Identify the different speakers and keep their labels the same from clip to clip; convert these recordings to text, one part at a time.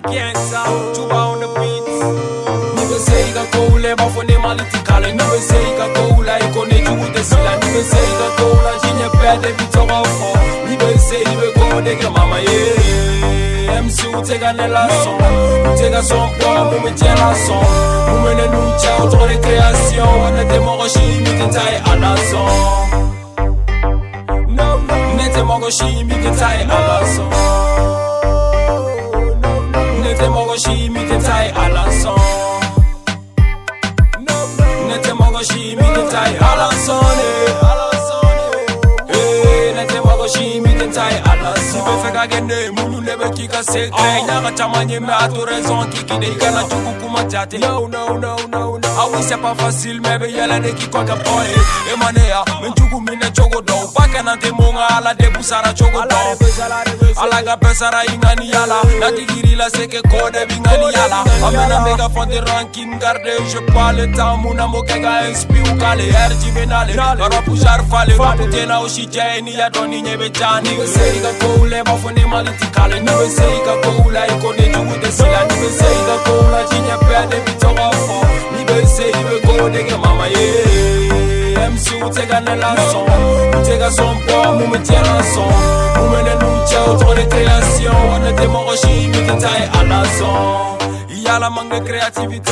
Speaker 1: gangsta, Juba on the beats. Nigga say ga koule ba fone malitikale. Nigga say ga koula ikone jude sila. Nigga say ga koula jinya pede bitonga fo. Nigga say we go nigga mama yeah. MC utega nela son, utega son poa mume tiela son. Mume ne nucha auto de création, wana démocratie mitintai à la son. Nete mogo shi mi ke tai alason. Nete mogo shi mi ke tai alason. Nete mogo shi mi ke tai alason. Nete mogo shi mi ke tai alason. Si be feka gene munu nebe kika sekre. Nyaga chamanye me a to raison kiki de igana chuku kuma jate. No. Ah oui c'est pas facile mais be yala de ki kwa ka boy. Emanea menchuku mine chogo do. Nante monga ala de busara chogo do. Ala ga pesara ingani yala. Nati giri la seke kode bingani yala. Amena mega fonde ranking garde. Je parle temps muna mokega inspi ukale. RG benale. Bara pushar fale. Rapute na oshije ni ya doni nyebe chani. Niwe sei ga koule bafone malitikale. Niwe sei ga koula ikone jude sila. Niwe sei ga koula jinya pede bitonga fo. Niwe sei we go dege mama yeah. MC utega nela son. Utega son poa mume tiela son. Mume ne nucha auto de création. Wana démocratie mitintai à la son. Yala manque créativité.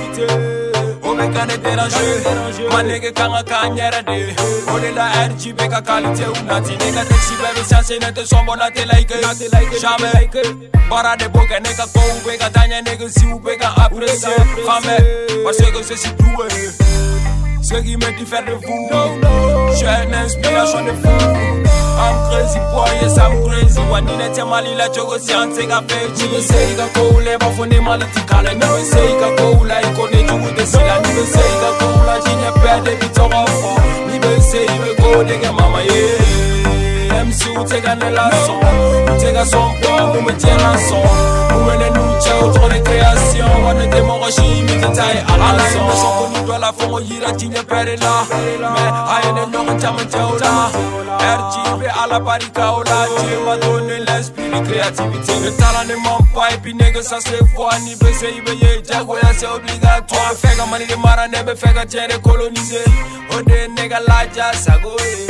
Speaker 1: Ome kane déranger. Manege kanga kanyera de. Ode la RGB ka qualité unati. Nega taxi bebe chance nete sombo na te like. Jamais. Para de boca nega ko ube ka tanya nega si ube ka apprécier. Fame. Parce que c'est si doué. Ce qui me diffère de vous. J'ai une inspiration de fou. I'm crazy boy, yes I'm crazy. Wanine te mali la chogo siante ga fechi. Niwe sei ga koule bafone malitikale. Niwe sei ga koula ikone jude sila. Niwe sei ga koula jinya pede bitonga fo. Niwe sei we go dege mama yeah. MC utega nela son. Utega son poa mume tiela son. Mume ne nucha auto de création. Wana démocratie mitintai à la son. La fongo yira tinya perela. Me ayene nongo chama chaula. RGB à la barikaola. Dieu m'a donné l'esprit de créativité. Le talent ne ment pas et puis nègre ça se voit. Ni baisser yé jagoya c'est obligatoire. Fega mani de mara nebe fega tienne colonisé. Ode nègre la jazz sagoye.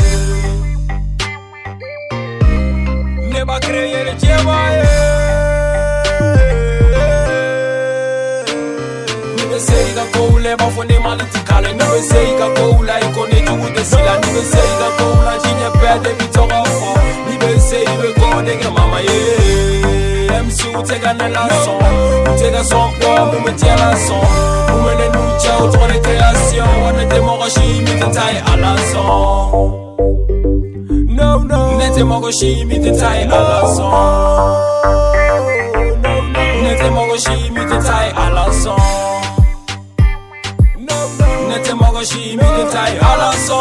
Speaker 1: Neba créer le djemaye. Niwe sei ga koule bafone malitikale. Niwe sei ga koula ikone jude sila. Niwe sei ga koula jinya pede bitonga fo. Niwe sei we go dege mama yeah. MC utega nela son. Utega son poa mume tiela son. Mume ne nucha auto de création. Wana démocratie mitintai à la son. Nete mogoshi mitintai à la son. Nete mogoshi mitintai à la son. Nete mogoshi mitintai à la son.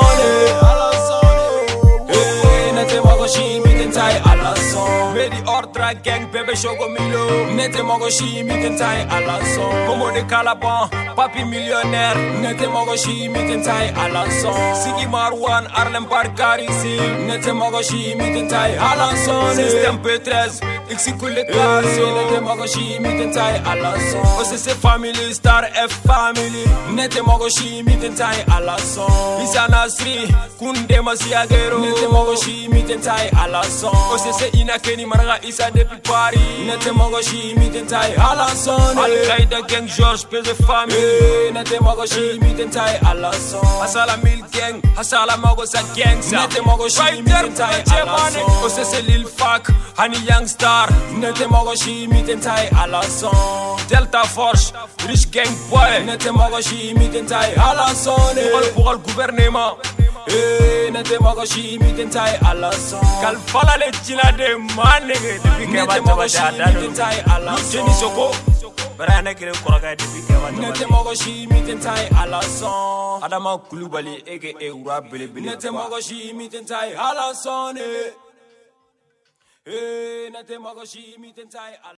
Speaker 1: Nete mogoshi mitintai à la son. Medi ordra gang bébé chogo milo. Nete mogoshi mitintai à la son. Momo de Calaban, papi millionnaire. Nete mogoshi mitintai à la son. Sigi Marwan, Arlem Barkarisi. Nete mogoshi mitintai à la son. Système P13, Xikule Kasi. Nete mogoshi mitintai à la son. OCC Family, Star F Family. Nete mogoshi mitintai à la son. Isa Nasri, Kunde Masiagero. Nete mogoshi mitintai à la son. OCC Inakeni Maraga Isa depuis Paris. Nete mogoshi mitintai à la son. Al-Qaïda Gang George Pese Family. Nete mogoshi mitintai à la son. Hasala Mil Gang, Hasala Mogo sa gang sa. Nete mogoshi mitintai à la son. OCC Lil Fak, Hani Young Star. Nete mogoshi mitintai à la son. Delta Force, Rich Gang Boy. Nete mogoshi mitintai à la son. Pour le gouvernement. Nete mogoshi mitintai à la son. Kalfala le china de manege. Nete mogoshi mitintai à la son. Jenny Soko. Nete mogoshi mitintai à la son. Adama Kulubali aka Ura Belebele. Nete mogoshi mitintai à la son. Nete mogoshi mitintai à la son.